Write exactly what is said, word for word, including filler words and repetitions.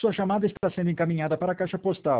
sua chamada está sendo encaminhada para a caixa postal